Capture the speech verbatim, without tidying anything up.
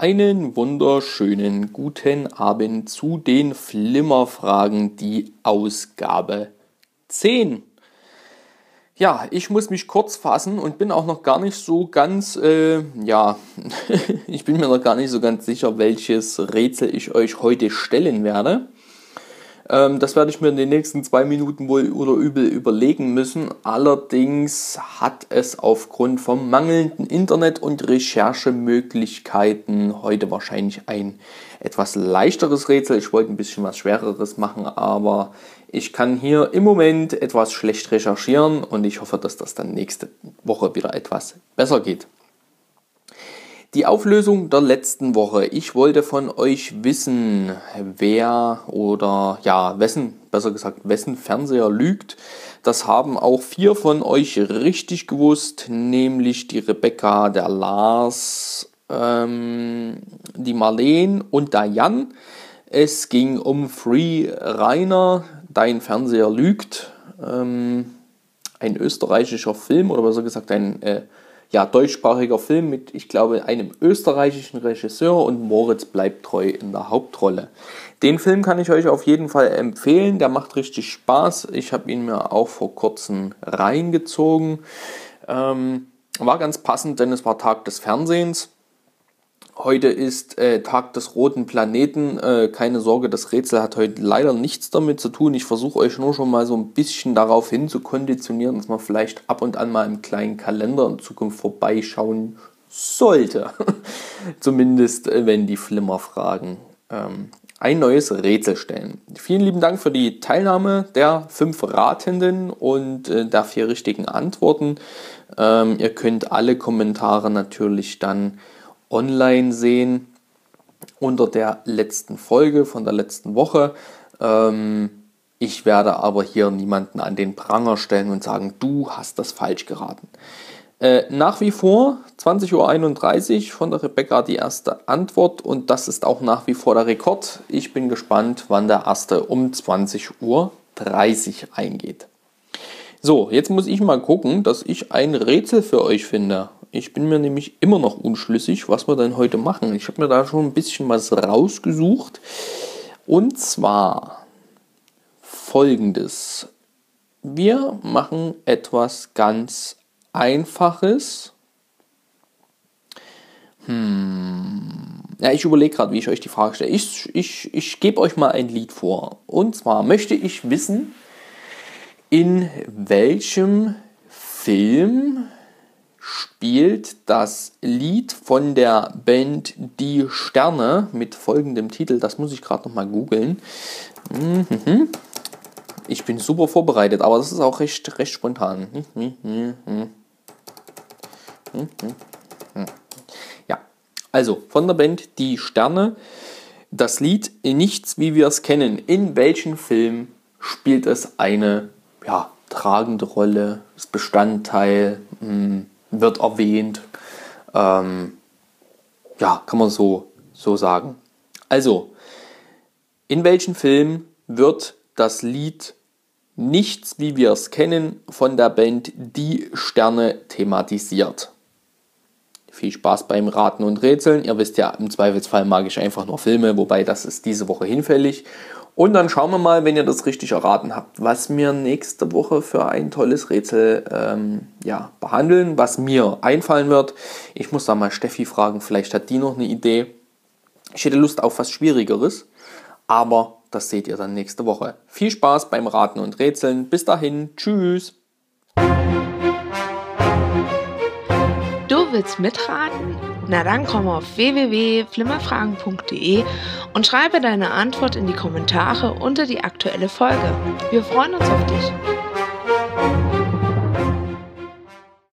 Einen wunderschönen guten Abend zu den Flimmerfragen, die Ausgabe zehn. Ja, ich muss mich kurz fassen und bin auch noch gar nicht so ganz, äh, ja, ich bin mir noch gar nicht so ganz sicher, welches Rätsel ich euch heute stellen werde. Ähm, das werde ich mir in den nächsten zwei Minuten wohl oder übel überlegen müssen. Allerdings hat es aufgrund vom mangelnden Internet und Recherchemöglichkeiten heute wahrscheinlich ein etwas leichteres Rätsel. Ich wollte ein bisschen was Schwereres machen, aber ich kann hier im Moment etwas schlecht recherchieren und ich hoffe, dass das dann nächste Woche wieder etwas besser geht. Die Auflösung der letzten Woche. Ich wollte von euch wissen, wer oder ja, wessen, besser gesagt, wessen Fernseher lügt. Das haben auch vier von euch richtig gewusst, nämlich die Rebecca, der Lars, ähm, die Marleen und der Jan. Es ging um Free Rainer, dein Fernseher lügt. Ähm, ein österreichischer Film oder besser gesagt ein äh, ja, deutschsprachiger Film mit, ich glaube, einem österreichischen Regisseur und Moritz bleibt treu in der Hauptrolle. Den Film kann ich euch auf jeden Fall empfehlen, der macht richtig Spaß. Ich habe ihn mir auch vor kurzem reingezogen. Ähm, war ganz passend, denn es war Tag des Fernsehens. Heute ist äh, Tag des roten Planeten. Äh, keine Sorge, das Rätsel hat heute leider nichts damit zu tun. Ich versuche euch nur schon mal so ein bisschen darauf hin zu konditionieren, dass man vielleicht ab und an mal im kleinen Kalender in Zukunft vorbeischauen sollte. Zumindest, äh, wenn die Flimmerfragen ähm, ein neues Rätsel stellen. Vielen lieben Dank für die Teilnahme der fünf Ratenden und äh, der vier richtigen Antworten. Ähm, ihr könnt alle Kommentare natürlich dann online sehen unter der letzten Folge von der letzten Woche. Ähm, ich werde aber hier niemanden an den Pranger stellen und sagen, du hast das falsch geraten. Äh, nach wie vor zwanzig Uhr einunddreißig von der Rebecca die erste Antwort und das ist auch nach wie vor der Rekord. Ich bin gespannt, wann der erste um zwanzig Uhr dreißig eingeht. So, jetzt muss ich mal gucken, dass ich ein Rätsel für euch finde. Ich bin mir nämlich immer noch unschlüssig, was wir denn heute machen. Ich habe mir da schon ein bisschen was rausgesucht. Und zwar Folgendes. Wir machen etwas ganz Einfaches. Hm. Ja, ich überlege gerade, wie ich euch die Frage stelle. Ich, ich, ich gebe euch mal ein Lied vor. Und zwar möchte ich wissen, in welchem Film spielt das Lied von der Band Die Sterne mit folgendem Titel. Das muss ich gerade nochmal googeln. Mhm. Ich bin super vorbereitet, aber das ist auch recht, recht spontan. Ja, also von der Band Die Sterne. Das Lied Nichts, wie wir es kennen. In welchem Film spielt es eine ja, tragende Rolle, ist Bestandteil, mh, wird erwähnt, ähm, ja, kann man so, so sagen. Also, in welchem Film wird das Lied Nichts, wie wir es kennen, von der Band Die Sterne thematisiert? Viel Spaß beim Raten und Rätseln. Ihr wisst ja, im Zweifelsfall mag ich einfach nur Filme, wobei das ist diese Woche hinfällig. Und dann schauen wir mal, wenn ihr das richtig erraten habt, was wir nächste Woche für ein tolles Rätsel ähm, ja, behandeln, was mir einfallen wird. Ich muss da mal Steffi fragen, vielleicht hat die noch eine Idee. Ich hätte Lust auf was Schwierigeres, aber das seht ihr dann nächste Woche. Viel Spaß beim Raten und Rätseln. Bis dahin, tschüss. Du willst mitraten? Na dann komm auf w w w punkt flimmerfragen punkt de und schreibe deine Antwort in die Kommentare unter die aktuelle Folge. Wir freuen uns auf dich.